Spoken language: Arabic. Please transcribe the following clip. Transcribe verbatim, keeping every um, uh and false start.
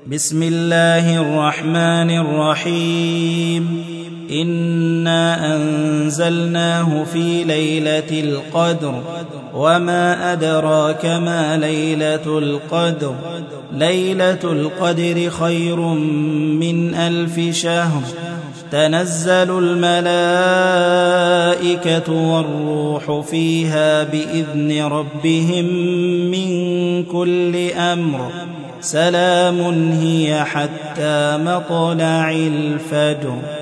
بسم الله الرحمن الرحيم إنا أنزلناه في ليلة القدر وما أدراك ما ليلة القدر ليلة القدر خير من ألف شهر تنزل الملائكة والروح فيها بإذن ربهم من كل أمر سلام هي حتى مطلع الفجر.